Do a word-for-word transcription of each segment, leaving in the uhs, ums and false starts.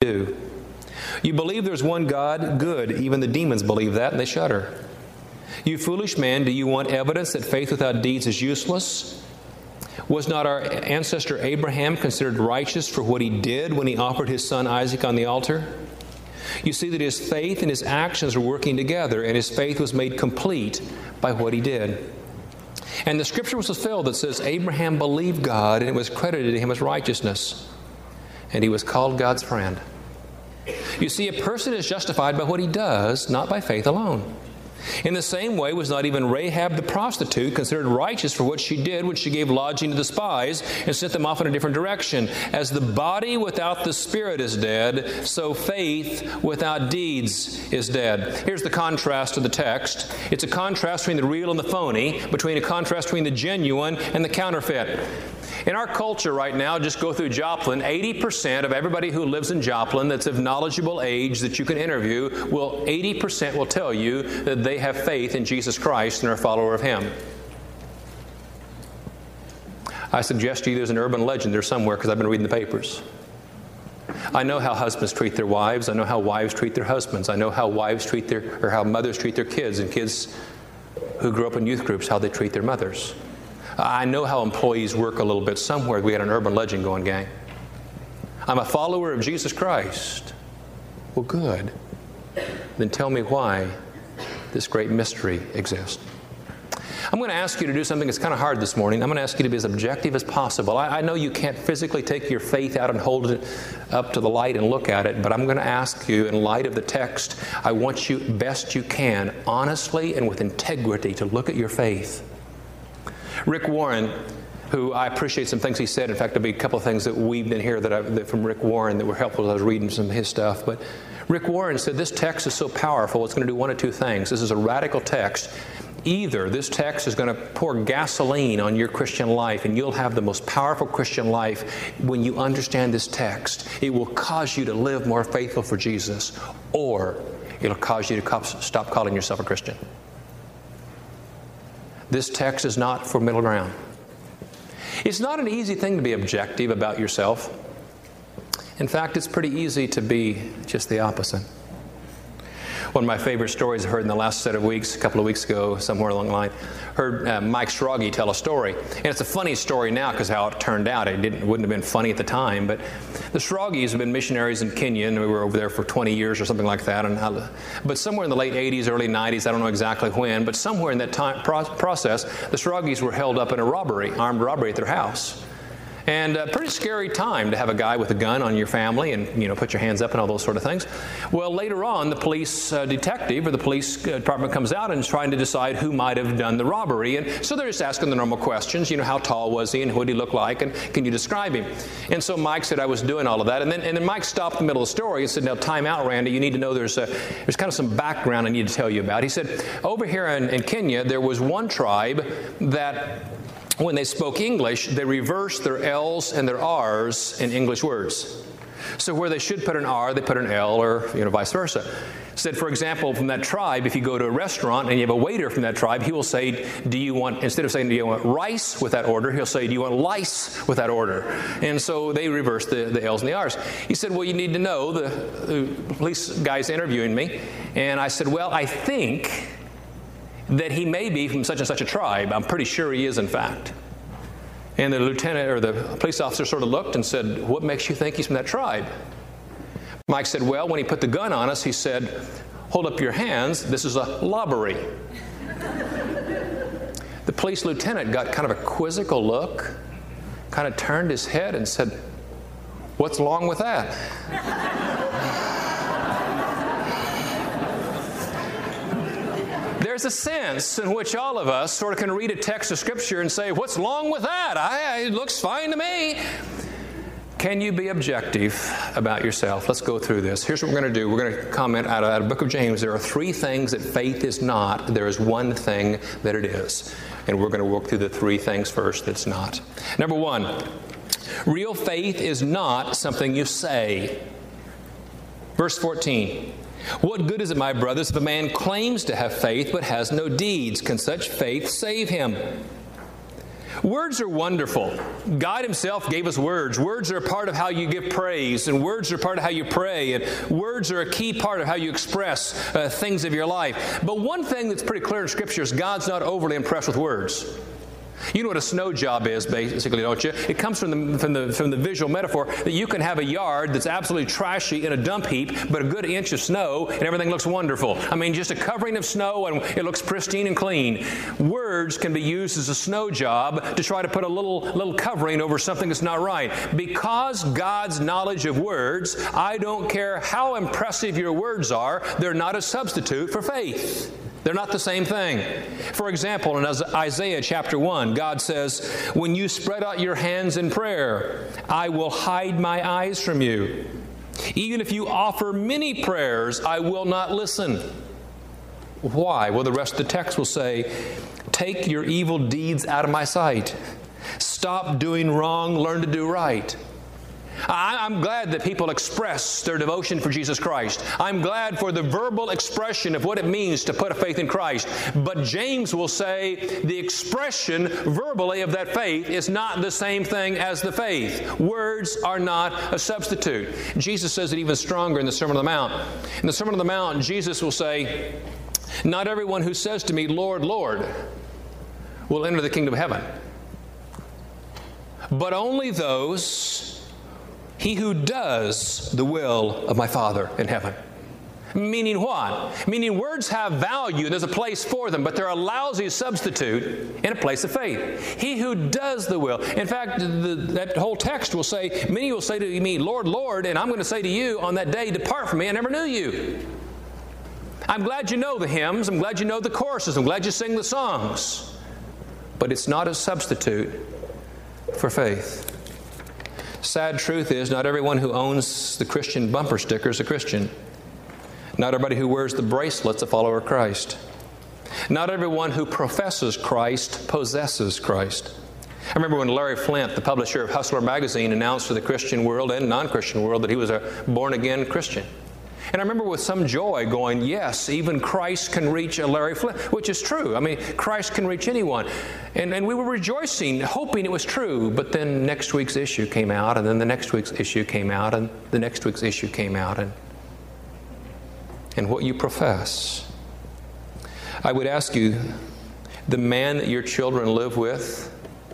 do. You believe there's one God? Good. Even the demons believe that, and they shudder. You foolish man, do you want evidence that faith without deeds is useless? Was not our ancestor Abraham considered righteous for what he did when he offered his son Isaac on the altar? You see that his faith and his actions are working together, and his faith was made complete by what he did. And the scripture was fulfilled that says, Abraham believed God, and it was credited to him as righteousness. And he was called God's friend. You see, a person is justified by what he does, not by faith alone. In the same way, was not even Rahab the prostitute considered righteous for what she did when she gave lodging to the spies and sent them off in a different direction? As the body without the spirit is dead, so faith without deeds is dead. Here's the contrast of the text. It's a contrast between the real and the phony, between a contrast between the genuine and the counterfeit. In our culture right now, just go through Joplin, eighty percent of everybody who lives in Joplin that's of knowledgeable age that you can interview, will eighty percent will tell you that they have faith in Jesus Christ and are a follower of Him. I suggest to you there's an urban legend there somewhere because I've been reading the papers. I know how husbands treat their wives. I know how wives treat their husbands. I know how wives treat their, or how mothers treat their kids, and kids who grow up in youth groups, how they treat their mothers. I know how employees work a little bit somewhere. We had an urban legend going, gang. I'm a follower of Jesus Christ. Well, good. Then tell me why this great mystery exists. I'm going to ask you to do something that's kind of hard this morning. I'm going to ask you to be as objective as possible. I, I know you can't physically take your faith out and hold it up to the light and look at it, but I'm going to ask you, in light of the text, I want you, best you can, honestly and with integrity, to look at your faith. Rick Warren, who I appreciate some things he said. In fact, there'll be a couple of things that we've been here that, I, that from Rick Warren that were helpful as I was reading some of his stuff. But Rick Warren said this text is so powerful, it's going to do one of two things. This is a radical text. Either this text is going to pour gasoline on your Christian life and you'll have the most powerful Christian life when you understand this text. It will cause you to live more faithful for Jesus, or it'll cause you to stop calling yourself a Christian. This text is not for middle ground. It's not an easy thing to be objective about yourself. In fact, it's pretty easy to be just the opposite. One of my favorite stories I heard in the last set of weeks, a couple of weeks ago, somewhere along the line, heard uh, Mike Scroggie tell a story. And it's a funny story now because how it turned out. It didn't, wouldn't have been funny at the time. But the Scroggies have been missionaries in Kenya, and we were over there for twenty years or something like that. And I, but somewhere in the late eighties, early nineties, I don't know exactly when, but somewhere in that time pro- process, the Scroggies were held up in a robbery, armed robbery at their house. And a pretty scary time to have a guy with a gun on your family and, you know, put your hands up and all those sort of things. Well, later on, the police uh, detective or the police department comes out and is trying to decide who might have done the robbery. And so they're just asking the normal questions, you know, how tall was he and what did he look like and can you describe him? And so Mike said, I was doing all of that. And then and then Mike stopped in the middle of the story and said, now time out, Randy, you need to know there's a, there's kind of some background I need to tell you about. He said, over here in, in Kenya, there was one tribe that when they spoke English, they reversed their L's and their R's in English words. So where they should put an R, they put an L, or you know, vice versa. Said, for example, from that tribe, if you go to a restaurant and you have a waiter from that tribe, he will say, do you want, instead of saying, do you want rice with that order, he'll say, do you want lice with that order? And so they reversed the, the L's and the R's. He said, well, you need to know, the, the police guy's interviewing me, and I said, well, I think that he may be from such and such a tribe. I'm pretty sure he is, in fact. And the lieutenant or the police officer sort of looked and said, what makes you think he's from that tribe? Mike said, well, when he put the gun on us, he said, hold up your hands, this is a lobbery. The police lieutenant got kind of a quizzical look, kind of turned his head and said, what's wrong with that? There's a sense in which all of us sort of can read a text of Scripture and say, what's wrong with that? I, it looks fine to me. Can you be objective about yourself? Let's go through this. Here's what we're going to do. We're going to comment out of, out of the book of James. There are three things that faith is not. There is one thing that it is. And we're going to work through the three things first that's not. Number one, real faith is not something you say. Verse fourteen. What good is it, my brothers, if a man claims to have faith but has no deeds? Can such faith save him? Words are wonderful. God Himself gave us words. Words are a part of how you give praise, and words are a part of how you pray, and words are a key part of how you express uh, things of your life. But one thing that's pretty clear in Scripture is God's not overly impressed with words. You know what a snow job is, basically, don't you? It comes from the, from the, from the visual metaphor that you can have a yard that's absolutely trashy in a dump heap, but a good inch of snow, and everything looks wonderful. I mean, just a covering of snow, and it looks pristine and clean. Words can be used as a snow job to try to put a little, little covering over something that's not right. Because God's knowledge of words, I don't care how impressive your words are, they're not a substitute for faith. They're not the same thing. For example, in Isaiah chapter one, God says, "When you spread out your hands in prayer, I will hide my eyes from you. Even if you offer many prayers, I will not listen." Why? Well, the rest of the text will say, "Take your evil deeds out of my sight. Stop doing wrong, learn to do right." I'm glad that people express their devotion for Jesus Christ. I'm glad for the verbal expression of what it means to put a faith in Christ. But James will say the expression verbally of that faith is not the same thing as the faith. Words are not a substitute. Jesus says it even stronger in the Sermon on the Mount. In the Sermon on the Mount, Jesus will say, "Not everyone who says to me, 'Lord, Lord,' will enter the kingdom of heaven, but only those he who does the will of my Father in heaven." Meaning what? Meaning words have value. There's a place for them, but they're a lousy substitute in a place of faith. He who does the will. In fact, the, that whole text will say, many will say to me, "Lord, Lord," and I'm going to say to you on that day, "Depart from me, I never knew you." I'm glad you know the hymns. I'm glad you know the choruses. I'm glad you sing the songs. But it's not a substitute for faith. Sad truth is, not everyone who owns the Christian bumper sticker is a Christian. Not everybody who wears the bracelet's a follower of Christ. Not everyone who professes Christ possesses Christ. I remember when Larry Flint, the publisher of Hustler magazine, announced to the Christian world and non-Christian world that he was a born-again Christian. And I remember with some joy going, yes, even Christ can reach a Larry Flint, which is true. I mean, Christ can reach anyone. And, and we were rejoicing, hoping it was true. But then next week's issue came out, and then the next week's issue came out, and the next week's issue came out. And, and what you profess. I would ask you, the man that your children live with,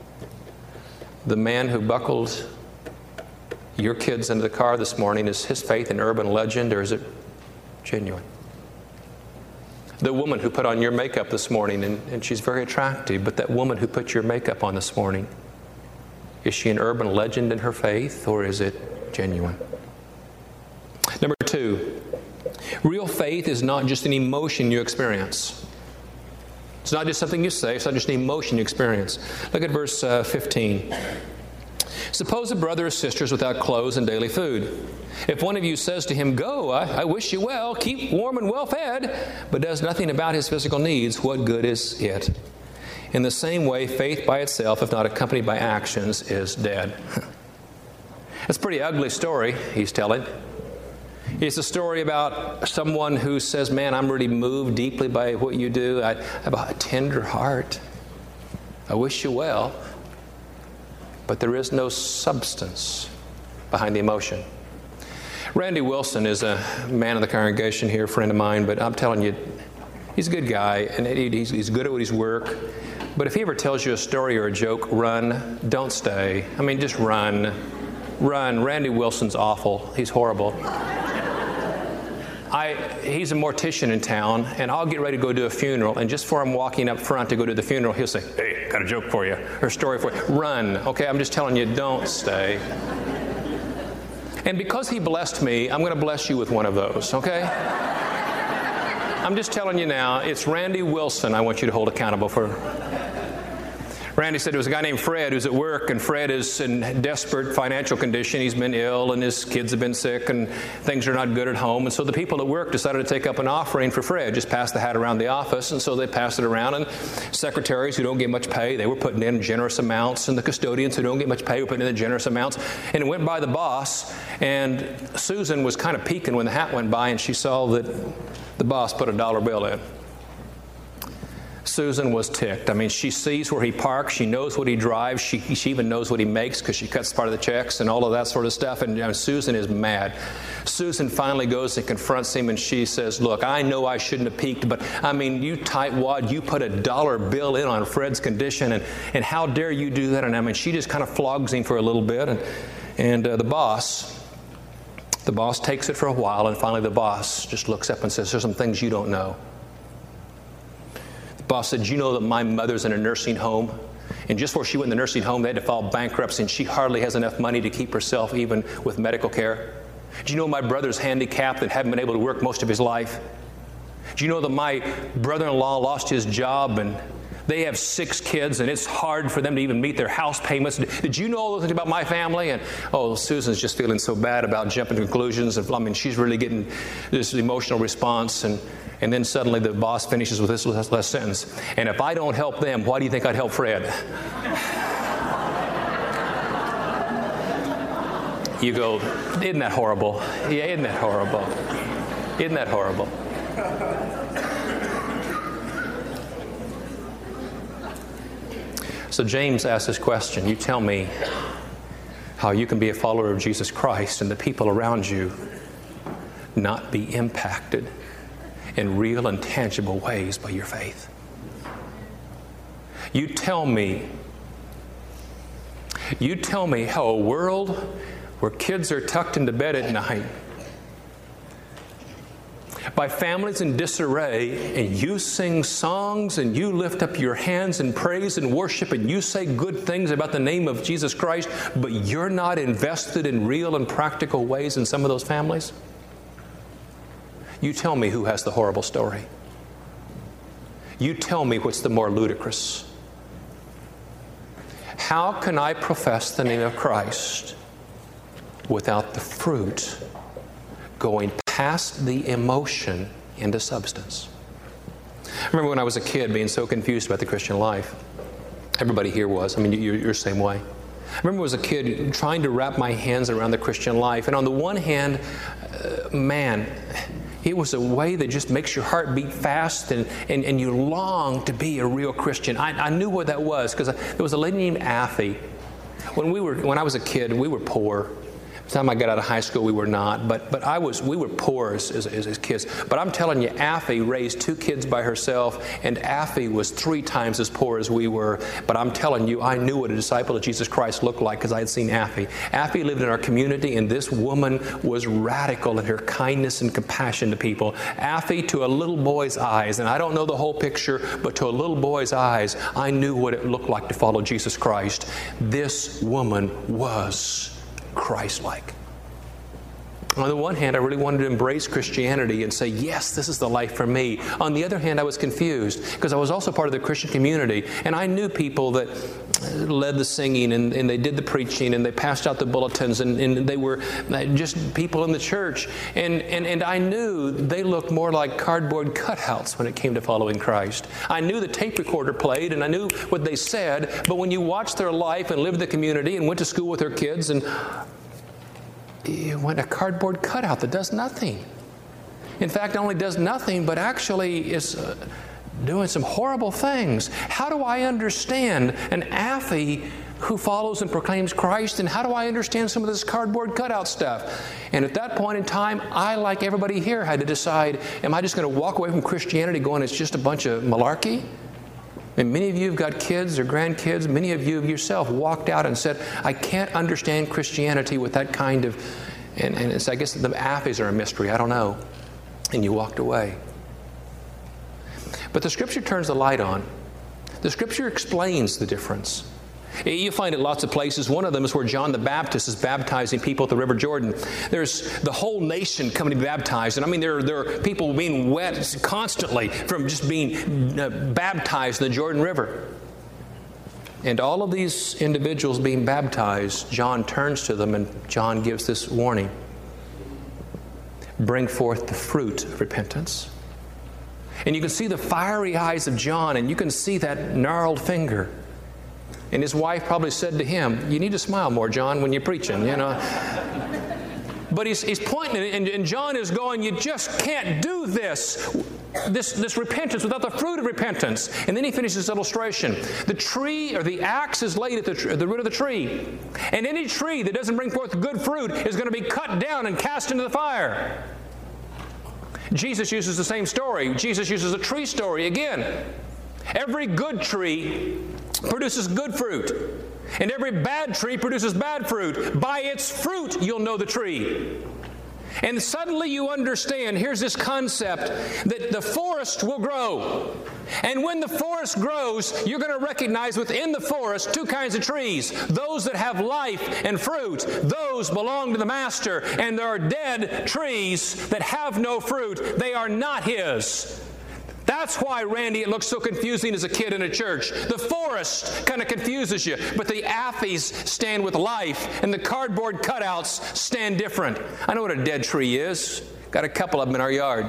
the man who buckled your kids into the car this morning, is his faith an urban legend or is it genuine? The woman who put on your makeup this morning, and, and she's very attractive, but that woman who put your makeup on this morning, is she an urban legend in her faith or is it genuine? Number two, real faith is not just an emotion you experience. It's not just something you say, it's not just an emotion you experience. Look at verse uh, fifteen. "Suppose a brother or sister is without clothes and daily food. If one of you says to him, 'Go, I, I wish you well, keep warm and well fed,' but does nothing about his physical needs, what good is it? In the same way, faith by itself, if not accompanied by actions, is dead." It's a pretty ugly story he's telling. It's a story about someone who says, "Man, I'm really moved deeply by what you do. I have a tender heart. I wish you well." But there is no substance behind the emotion. Randy Wilson is a man of the congregation here, a friend of mine, but I'm telling you, he's a good guy, and he's, he's good at his work. But if he ever tells you a story or a joke, run, don't stay. I mean, just run. Run. Randy Wilson's awful. He's horrible. I, he's a mortician in town, and I'll get ready to go do a funeral, and just before I'm walking up front to go to the funeral, he'll say, "Hey, got a joke for you, or a story for you." Run. Okay, I'm just telling you, don't stay. And because he blessed me, I'm going to bless you with one of those, okay? I'm just telling you now, it's Randy Wilson I want you to hold accountable for. Randy said there was a guy named Fred who's at work, and Fred is in desperate financial condition. He's been ill, and his kids have been sick, and things are not good at home. And so the people at work decided to take up an offering for Fred, just pass the hat around the office. And so they passed it around, and secretaries who don't get much pay, they were putting in generous amounts, and the custodians who don't get much pay were putting in the generous amounts. And it went by the boss, and Susan was kind of peeking when the hat went by, and she saw that the boss put a dollar bill in. Susan was ticked. I mean, she sees where he parks. She knows what he drives. She, she even knows what he makes because she cuts part of the checks and all of that sort of stuff. And you know, Susan is mad. Susan finally goes and confronts him, and she says, look, I know I shouldn't have peeked, but I mean, you tightwad, you put a dollar bill in on Fred's condition, and, and how dare you do that? And I mean, she just kind of flogs him for a little bit. And, and uh, the boss, the boss takes it for a while, and finally the boss just looks up and says, there's some things you don't know. Boss said, you know that my mother's in a nursing home? And just before she went in the nursing home, they had to file bankruptcy, and she hardly has enough money to keep herself even with medical care. Do you know my brother's handicapped and hadn't been able to work most of his life? Do you know that my brother-in-law lost his job, and they have six kids, and it's hard for them to even meet their house payments? Did you know all those things about my family? And oh, Susan's just feeling so bad about jumping to conclusions. And I mean, she's really getting this emotional response. And And then suddenly the boss finishes with this last sentence. And if I don't help them, why do you think I'd help Fred? You go, isn't that horrible? Yeah, isn't that horrible? Isn't that horrible? So James asks this question. You tell me how you can be a follower of Jesus Christ and the people around you not be impacted in real and tangible ways by your faith. You tell me, you tell me how a world where kids are tucked into bed at night by families in disarray, and you sing songs and you lift up your hands in praise and worship and you say good things about the name of Jesus Christ, but you're not invested in real and practical ways in some of those families? You tell me who has the horrible story. You tell me what's the more ludicrous. How can I profess the name of Christ without the fruit going past the emotion into substance? I remember when I was a kid being so confused about the Christian life. Everybody here was. I mean, you're, you're the same way. I remember as a kid trying to wrap my hands around the Christian life. And on the one hand, uh, man, it was a way that just makes your heart beat fast, and, and, and you long to be a real Christian. I, I knew what that was because there was a lady named Affy. When we were, when I was a kid, we were poor. By the time I got out of high school, we were not. But but I was, we were poor as, as, as kids. But I'm telling you, Affy raised two kids by herself, and Affy was three times as poor as we were. But I'm telling you, I knew what a disciple of Jesus Christ looked like because I had seen Affy. Affy lived in our community, and this woman was radical in her kindness and compassion to people. Affy, to a little boy's eyes, and I don't know the whole picture, but to a little boy's eyes, I knew what it looked like to follow Jesus Christ. This woman was Christ-like. On the one hand, I really wanted to embrace Christianity and say, yes, this is the life for me. On the other hand, I was confused because I was also part of the Christian community, and I knew people that led the singing, and, and they did the preaching, and they passed out the bulletins, and, and they were just people in the church. And, and, and I knew they looked more like cardboard cutouts when it came to following Christ. I knew the tape recorder played, and I knew what they said, but when you watched their life and lived the community and went to school with their kids, and you went a cardboard cutout that does nothing. In fact, not only does nothing, but actually is uh, doing some horrible things. How do I understand an Affy who follows and proclaims Christ, and how do I understand some of this cardboard cutout stuff? And at that point in time, I, like everybody here, had to decide, am I just going to walk away from Christianity going, it's just a bunch of malarkey? And many of you have got kids or grandkids. Many of you have yourself walked out and said, I can't understand Christianity with that kind of, and, and it's, I guess the Affys are a mystery, I don't know. And you walked away. But the Scripture turns the light on. The Scripture explains the difference. You find it lots of places. One of them is where John the Baptist is baptizing people at the River Jordan. There's the whole nation coming to be baptized. And I mean, there, there are people being wet constantly from just being uh, baptized in the Jordan River. And all of these individuals being baptized, John turns to them and John gives this warning. Bring forth the fruit of repentance. And you can see the fiery eyes of John, and you can see that gnarled finger. And his wife probably said to him, you need to smile more, John, when you're preaching, you know. but he's, he's pointing, and, and John is going, you just can't do this. This, this repentance without the fruit of repentance. And then he finishes this illustration. The tree, or the axe is laid at the, tr- at the root of the tree. And any tree that doesn't bring forth good fruit is going to be cut down and cast into the fire. Jesus uses the same story. Jesus uses a tree story again. Every good tree produces good fruit, and every bad tree produces bad fruit. By its fruit you'll know the tree. And suddenly you understand, here's this concept, that the forest will grow. And when the forest grows, you're going to recognize within the forest two kinds of trees. Those that have life and fruit, those belong to the Master. And there are dead trees that have no fruit. They are not His. That's why, Randy, it looks so confusing as a kid in a church. The forest kind of confuses you, but the aphies stand with life, and the cardboard cutouts stand different. I know what a dead tree is. Got a couple of them in our yard.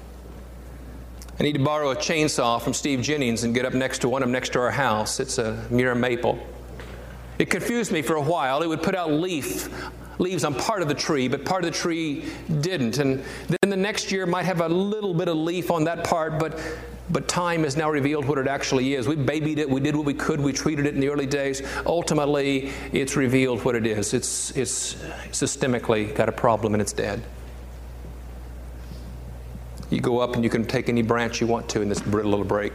I need to borrow a chainsaw from Steve Jennings and get up next to one of them next to our house. It's a Mira maple. It confused me for a while. It would put out leaf leaves on part of the tree, but part of the tree didn't. And then the next year might have a little bit of leaf on that part, but but time has now revealed what it actually is. We babied it. We did what we could. We treated it in the early days. Ultimately, it's revealed what it is. It's, it's systemically got a problem and it's dead. You go up and you can take any branch you want to in this brittle little break.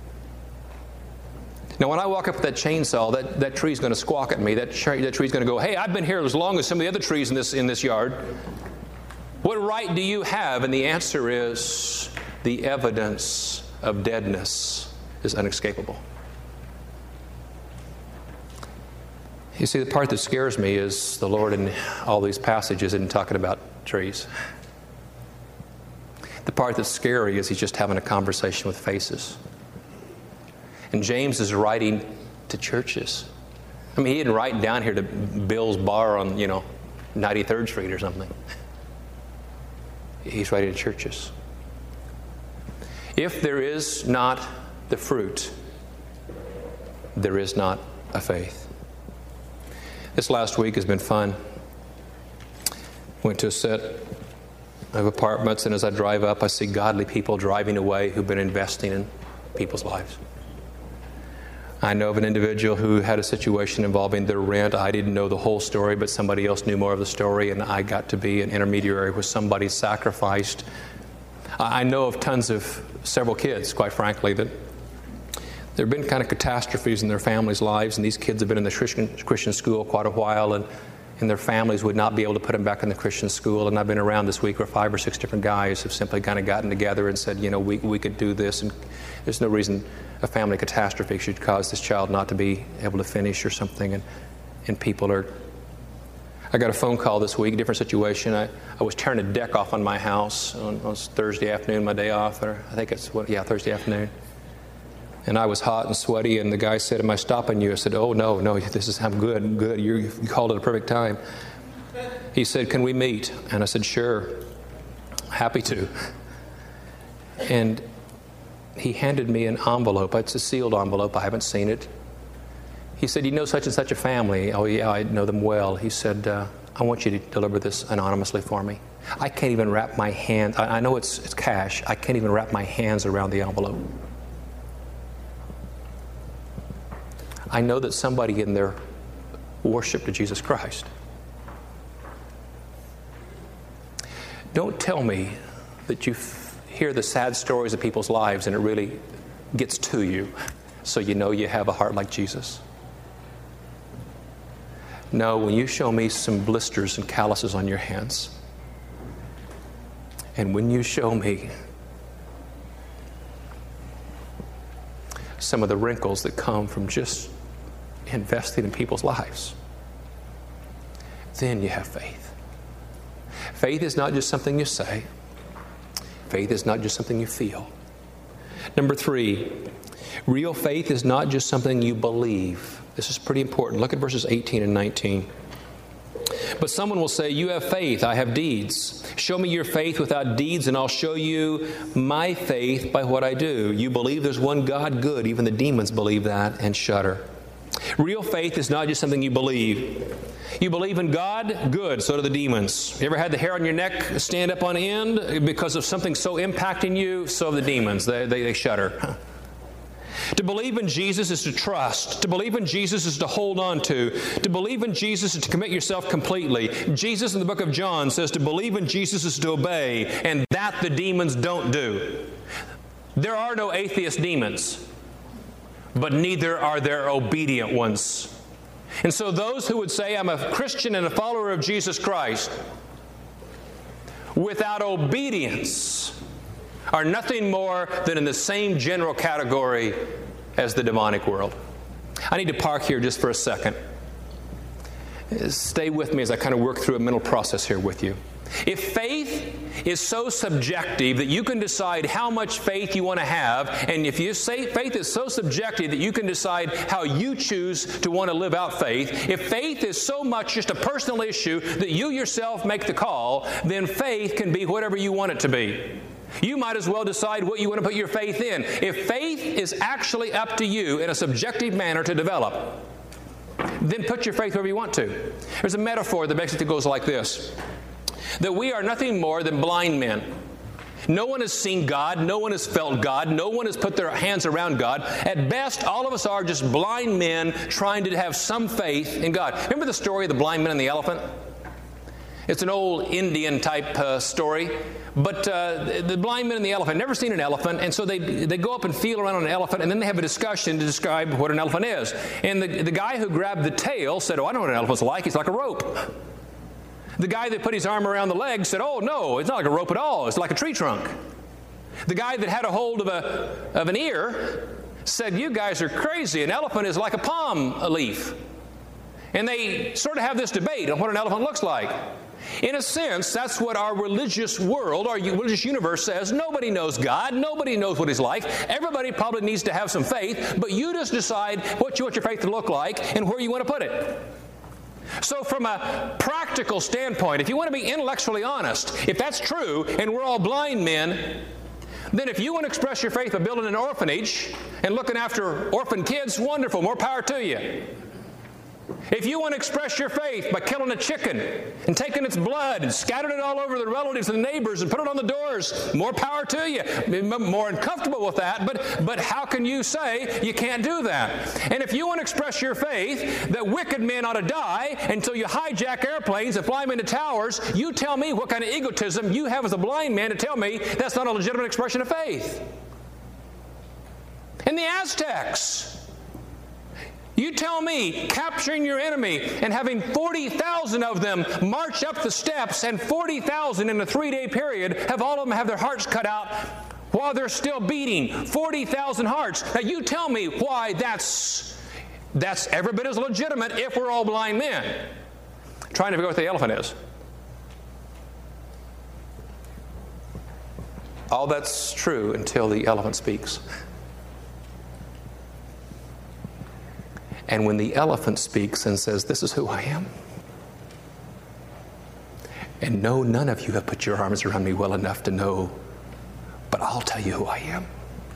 Now, when I walk up with that chainsaw, that, that tree's going to squawk at me. That, tree, that tree's going to go, hey, I've been here as long as some of the other trees in this, in this yard. What right do you have? And the answer is, the evidence of deadness is unescapable. You see, the part that scares me is the Lord in all these passages isn't talking about trees. The part that's scary is He's just having a conversation with faces. And James is writing to churches. I mean, he didn't write down here to Bill's Bar on, you know, ninety-third Street or something. He's writing to churches. If there is not the fruit, there is not a faith. This last week has been fun. Went to a set of apartments, and as I drive up, I see godly people driving away who've been investing in people's lives. I know of an individual who had a situation involving their rent. I didn't know the whole story, but somebody else knew more of the story, and I got to be an intermediary where somebody sacrificed. I know of tons of several kids, quite frankly, that there have been kind of catastrophes in their families' lives, and these kids have been in the Christian, Christian school quite a while, and, and their families would not be able to put them back in the Christian school. And I've been around this week where five or six different guys have simply kind of gotten together and said, you know, we, we could do this, and there's no reason a family catastrophe should cause this child not to be able to finish or something. And, and people are... I got a phone call this week, different situation. I, I was tearing a deck off on my house on, on Thursday afternoon, my day off, or I think it's, what, yeah, Thursday afternoon. And I was hot and sweaty, and the guy said, am I stopping you? I said, oh, no, no, this is, I'm good, I'm good. You're, you called it a perfect time. He said, can we meet? And I said, sure, happy to. And he handed me an envelope. It's a sealed envelope. I haven't seen it. He said, you know such and such a family? Oh, yeah, I know them well. He said, uh, I want you to deliver this anonymously for me. I can't even wrap my hand. I, I know it's, it's cash. I can't even wrap my hands around the envelope. I know that somebody in there worshiped to Jesus Christ. Don't tell me that you hear the sad stories of people's lives and it really gets to you, so you know you have a heart like Jesus. No, when you show me some blisters and calluses on your hands, and when you show me some of the wrinkles that come from just investing in people's lives, then you have faith. Faith is not just something you say. Faith is not just something you feel. Number three, real faith is not just something you believe. This is pretty important. Look at verses eighteen and nineteen. But someone will say, you have faith, I have deeds. Show me your faith without deeds, and I'll show you my faith by what I do. You believe there's one God, good. Even the demons believe that and shudder. Real faith is not just something you believe. You believe in God? Good. So do the demons. You ever had the hair on your neck stand up on end because of something so impacting you? So have the demons. They, they, they shudder. To believe in Jesus is to trust. To believe in Jesus is to hold on to. To believe in Jesus is to commit yourself completely. Jesus in the book of John says to believe in Jesus is to obey, and that the demons don't do. There are no atheist demons, but neither are there obedient ones. And so those who would say, I'm a Christian and a follower of Jesus Christ, without obedience, are nothing more than in the same general category as the demonic world. I need to park here just for a second. Stay with me as I kind of work through a mental process here with you. If faith is so subjective that you can decide how much faith you want to have, and if you say faith is so subjective that you can decide how you choose to want to live out faith, if faith is so much just a personal issue that you yourself make the call, then faith can be whatever you want it to be. You might as well decide what you want to put your faith in. If faith is actually up to you in a subjective manner to develop, then put your faith wherever you want to. There's a metaphor that basically goes like this, that we are nothing more than blind men. No one has seen God. No one has felt God. No one has put their hands around God. At best, all of us are just blind men trying to have some faith in God. Remember the story of the blind man and the elephant? It's an old Indian type uh, story. But uh, the blind man and the elephant, never seen an elephant, and so they they go up and feel around on an elephant, and then they have a discussion to describe what an elephant is. And the, the guy who grabbed the tail said, oh, I know what an elephant's like. It's like a rope. The guy that put his arm around the leg said, oh, no, it's not like a rope at all. It's like a tree trunk. The guy that had a hold of a of an ear said, you guys are crazy. An elephant is like a palm leaf. And they sort of have this debate on what an elephant looks like. In a sense, that's what our religious world, our religious universe says. Nobody knows God. Nobody knows what He's like. Everybody probably needs to have some faith, but you just decide what you want your faith to look like and where you want to put it. So from a practical standpoint, if you want to be intellectually honest, if that's true and we're all blind men, then if you want to express your faith by building an orphanage and looking after orphan kids, wonderful, more power to you. If you want to express your faith by killing a chicken and taking its blood and scattering it all over the relatives and the neighbors and put it on the doors, more power to you. More uncomfortable with that, but, but how can you say you can't do that? And if you want to express your faith that wicked men ought to die until you hijack airplanes and fly them into towers, you tell me what kind of egotism you have as a blind man to tell me that's not a legitimate expression of faith. And the Aztecs, you tell me capturing your enemy and having forty thousand of them march up the steps, and forty thousand in a three-day period have all of them have their hearts cut out while they're still beating. forty thousand hearts. Now you tell me why that's that's every bit as legitimate if we're all blind men. I'm trying to figure out what the elephant is. All that's true until the elephant speaks. And when the elephant speaks and says, this is who I am, and no, none of you have put your arms around me well enough to know, but I'll tell you who I am,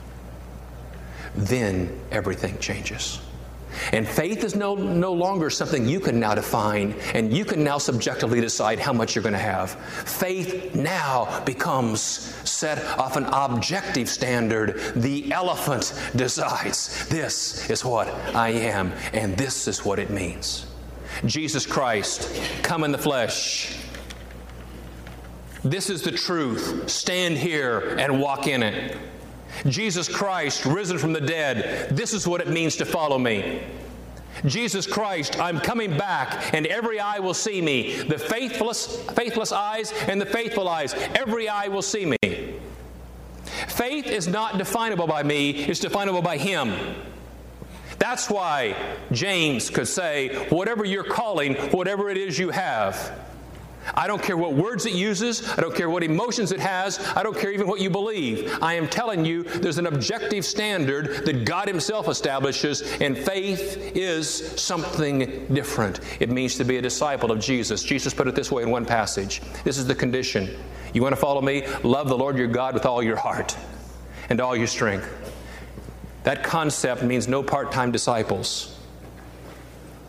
then everything changes. And faith is no, no longer something you can now define, and you can now subjectively decide how much you're going to have. Faith now becomes set off an objective standard. The elephant decides, this is what I am, and this is what it means. Jesus Christ, come in the flesh. This is the truth. Stand here and walk in it. Jesus Christ, risen from the dead, this is what it means to follow me. Jesus Christ, I'm coming back, and every eye will see me. The faithless, faithless eyes and the faithful eyes, every eye will see me. Faith is not definable by me, it's definable by Him. That's why James could say, whatever you're calling, whatever it is you have. I don't care what words it uses. I don't care what emotions it has. I don't care even what you believe. I am telling you, there's an objective standard that God Himself establishes, and faith is something different. It means to be a disciple of Jesus. Jesus put it this way in one passage. This is the condition. You want to follow me? Love the Lord your God with all your heart and all your strength. That concept means no part-time disciples.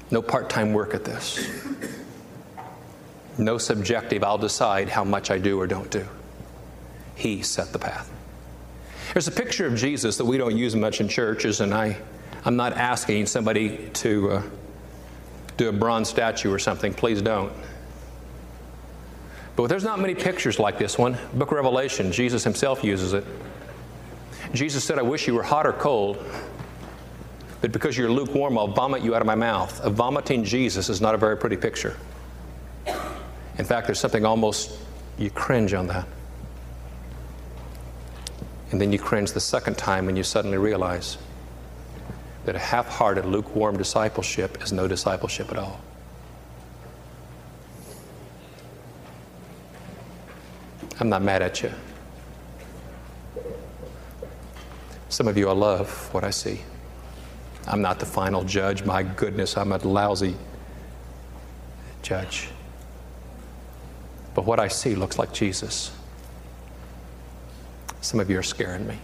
No part-time work at this. No subjective, I'll decide how much I do or don't do. He set the path. There's a picture of Jesus that we don't use much in churches, and I, I'm not asking somebody to uh, do a bronze statue or something. Please don't. But there's not many pictures like this one. Book of Revelation, Jesus himself uses it. Jesus said, I wish you were hot or cold, but because you're lukewarm, I'll vomit you out of my mouth. A vomiting Jesus is not a very pretty picture. In fact, there's something almost, you cringe on that. And then you cringe the second time when you suddenly realize that a half-hearted, lukewarm discipleship is no discipleship at all. I'm not mad at you. Some of you, I love what I see. I'm not the final judge. My goodness, I'm a lousy judge. But what I see looks like Jesus. Some of you are scaring me.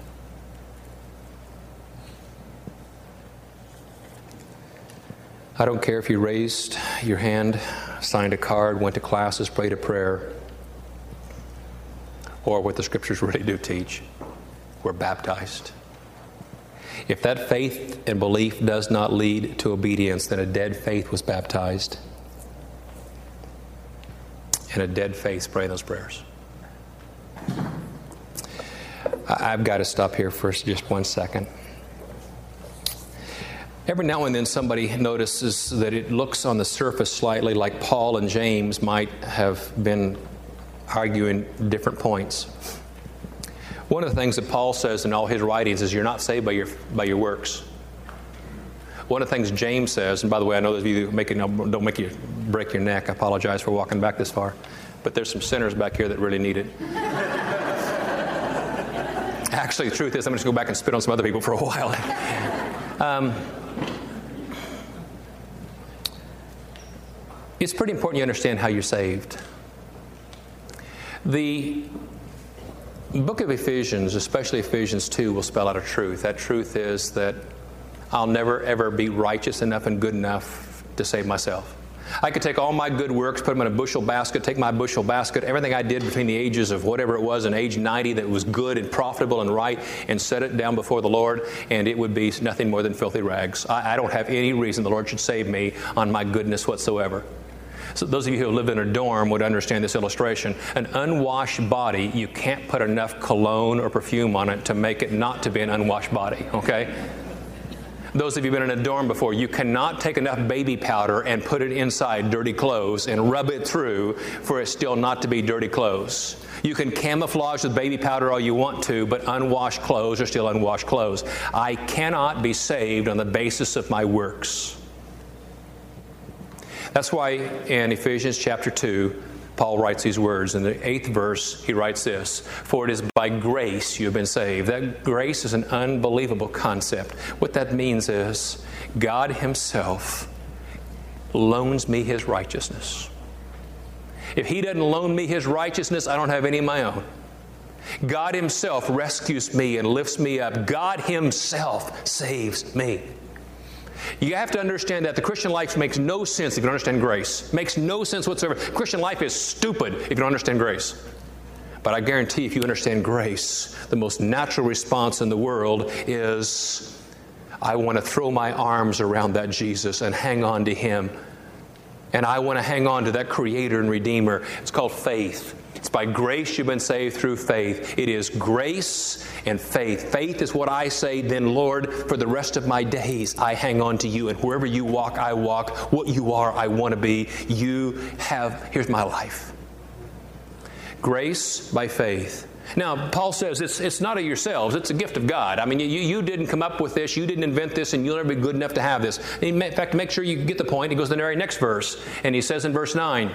I don't care if you raised your hand, signed a card, went to classes, prayed a prayer, or what the Scriptures really do teach. We're baptized. If that faith and belief does not lead to obedience, then a dead faith was baptized. And a dead faith praying those prayers. I've got to stop here for just one second. Every now and then somebody notices that it looks on the surface slightly like Paul and James might have been arguing different points. One of the things that Paul says in all his writings is you're not saved by your by your works. One of the things James says, and by the way, I know those of you making don't make you break your neck. I apologize for walking back this far, but there's some sinners back here that really need it. Actually, the truth is, I'm going to go back and spit on some other people for a while. um, it's pretty important you understand how you're saved. The book of Ephesians, especially Ephesians two, will spell out a truth. That truth is that I'll never, ever be righteous enough and good enough to save myself. I could take all my good works, put them in a bushel basket, take my bushel basket, everything I did between the ages of whatever it was and age ninety that was good and profitable and right, and set it down before the Lord, and it would be nothing more than filthy rags. I, I don't have any reason the Lord should save me on my goodness whatsoever. So those of you who live in a dorm would understand this illustration. An unwashed body, you can't put enough cologne or perfume on it to make it not to be an unwashed body, okay? Those of you who've been in a dorm before, you cannot take enough baby powder and put it inside dirty clothes and rub it through for it still not to be dirty clothes. You can camouflage with baby powder all you want to, but unwashed clothes are still unwashed clothes. I cannot be saved on the basis of my works. That's why in Ephesians chapter two, Paul writes these words. In the eighth verse, he writes this, "For it is by grace you have been saved." That grace is an unbelievable concept. What that means is God himself loans me his righteousness. If he doesn't loan me his righteousness, I don't have any of my own. God himself rescues me and lifts me up. God himself saves me. You have to understand that the Christian life makes no sense if you don't understand grace. Makes no sense whatsoever. Christian life is stupid if you don't understand grace. But I guarantee if you understand grace, the most natural response in the world is, I want to throw my arms around that Jesus and hang on to him. And I want to hang on to that Creator and Redeemer. It's called faith. It's by grace you've been saved through faith. It is grace and faith. Faith is what I say, then Lord, for the rest of my days, I hang on to you. And wherever you walk, I walk. What you are, I want to be. You have, here's my life. Grace by faith. Now, Paul says it's it's not of yourselves. It's a gift of God. I mean, you, you didn't come up with this. You didn't invent this, and you'll never be good enough to have this. In fact, make sure you get the point. He goes to the very next verse, and he says in verse nine,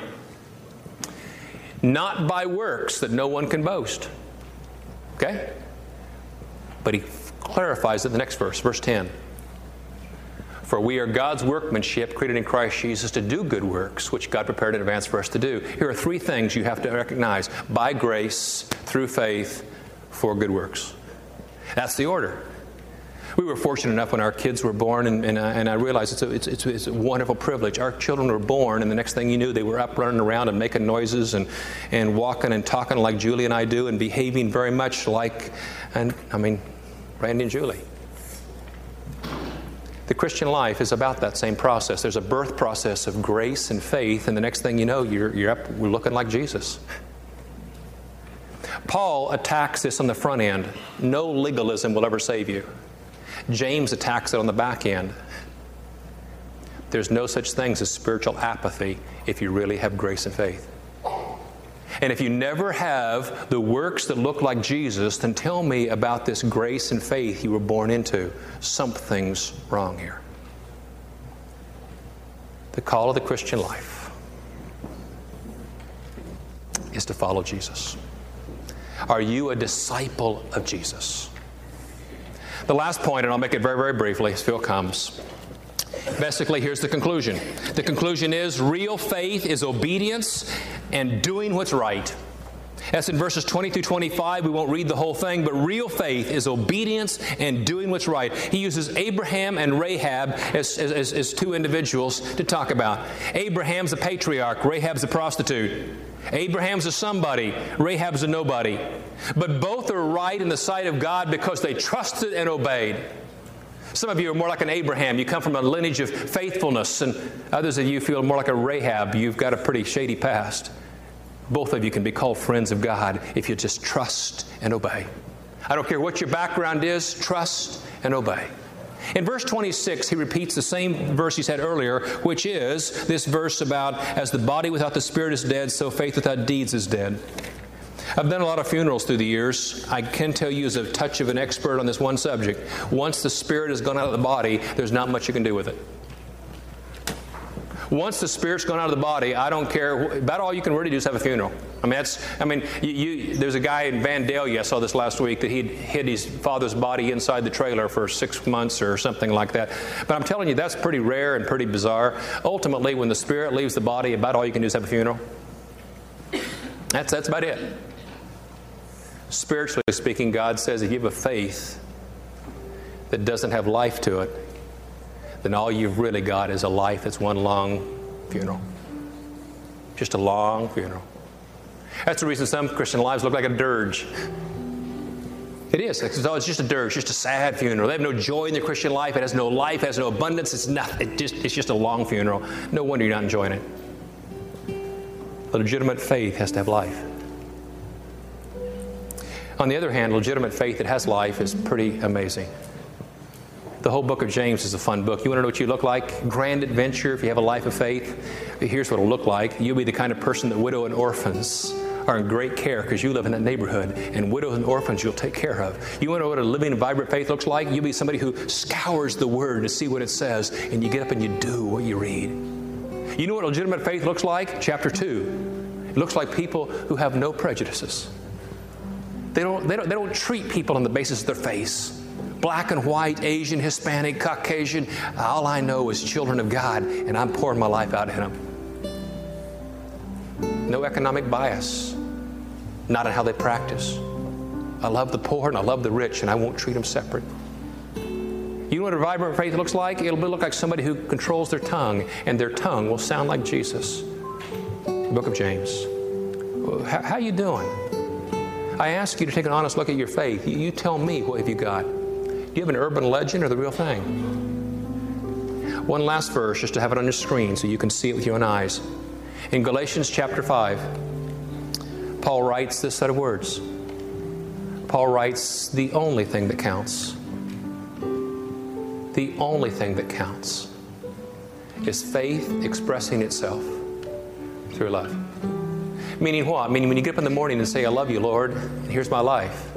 not by works that no one can boast. Okay? But he clarifies it in the next verse, verse ten. For we are God's workmanship, created in Christ Jesus to do good works, which God prepared in advance for us to do. Here are three things you have to recognize. By grace, through faith, for good works. That's the order. We were fortunate enough when our kids were born, and, and, uh, and I realized it's a, it's, it's, it's a wonderful privilege. Our children were born, and the next thing you knew, they were up running around and making noises and, and walking and talking like Julie and I do and behaving very much like, and I mean, Randy and Julie. The Christian life is about that same process. There's a birth process of grace and faith, and the next thing you know, you're, you're up we're looking like Jesus. Paul attacks this on the front end. No legalism will ever save you. James attacks it on the back end. There's no such things as spiritual apathy if you really have grace and faith. And if you never have the works that look like Jesus, then tell me about this grace and faith you were born into. Something's wrong here. The call of the Christian life is to follow Jesus. Are you a disciple of Jesus? The last point, and I'll make it very, very briefly as Phil comes. Basically, here's the conclusion. The conclusion is real faith is obedience and doing what's right. That's in verses twenty through twenty-five. We won't read the whole thing, but real faith is obedience and doing what's right. He uses Abraham and Rahab as, as, as two individuals to talk about. Abraham's a patriarch. Rahab's a prostitute. Abraham's a somebody. Rahab's a nobody. But both are right in the sight of God because they trusted and obeyed. Some of you are more like an Abraham. You come from a lineage of faithfulness, and others of you feel more like a Rahab. You've got a pretty shady past. Both of you can be called friends of God if you just trust and obey. I don't care what your background is, trust and obey. In verse twenty-six, he repeats the same verse he said earlier, which is this verse about, as the body without the spirit is dead, so faith without deeds is dead. I've done a lot of funerals through the years. I can tell you as a touch of an expert on this one subject. Once the spirit has gone out of the body, there's not much you can do with it. Once the spirit's gone out of the body, I don't care. About all you can really do is have a funeral. I mean, that's. I mean, you, you, there's a guy in Vandalia, I saw this last week, that he'd hid his father's body inside the trailer for six months or something like that. But I'm telling you, that's pretty rare and pretty bizarre. Ultimately, when the spirit leaves the body, about all you can do is have a funeral. That's that's about it. Spiritually speaking, God says if you have a faith that doesn't have life to it, then all you've really got is a life that's one long funeral. Just a long funeral. That's the reason some Christian lives look like a dirge. It is. It's just a dirge, just a sad funeral. They have no joy in their Christian life. It has no life, it has no abundance. It's nothing. It just, it's just a long funeral. No wonder you're not enjoying it. A legitimate faith has to have life. On the other hand, legitimate faith that has life is pretty amazing. The whole book of James is a fun book. You want to know what you look like? Grand adventure if you have a life of faith. Here's what it'll look like. You'll be the kind of person that widow and orphans are in great care because you live in that neighborhood, and widows and orphans you'll take care of. You want to know what a living and vibrant faith looks like? You'll be somebody who scours the Word to see what it says, and you get up and you do what you read. You know what legitimate faith looks like? Chapter two. It looks like people who have no prejudices. They don't, they don't, they don't treat people on the basis of their face. Black and white, Asian, Hispanic, Caucasian. All I know is children of God, and I'm pouring my life out in them. No economic bias. Not in how they practice. I love the poor and I love the rich, and I won't treat them separate. You know what a vibrant faith looks like? It'll look like somebody who controls their tongue, and their tongue will sound like Jesus. Book of James. How, how you doing? I ask you to take an honest look at your faith. You, you tell me, what have you got? Do you have an urban legend or the real thing? One last verse, just to have it on your screen so you can see it with your own eyes. In Galatians chapter five, Paul writes this set of words. Paul writes, the only thing that counts, the only thing that counts is faith expressing itself through love. Meaning what? Meaning when you get up in the morning and say, I love you, Lord, and here's my life,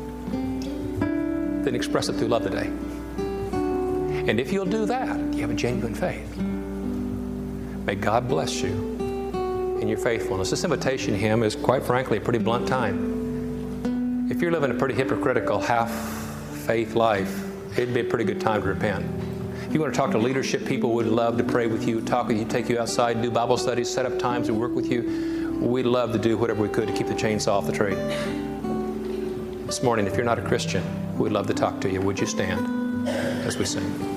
then express it through love today. And if you'll do that, you have a genuine faith. May God bless you in your faithfulness. This invitation hymn is, quite frankly, a pretty blunt time. If you're living a pretty hypocritical, half-faith life, it'd be a pretty good time to repent. If you want to talk to leadership people, we'd love to pray with you, talk with you, take you outside, do Bible studies, set up times to work with you. We'd love to do whatever we could to keep the chainsaw off the tree. This morning, if you're not a Christian, we'd love to talk to you. Would you stand? as we sing.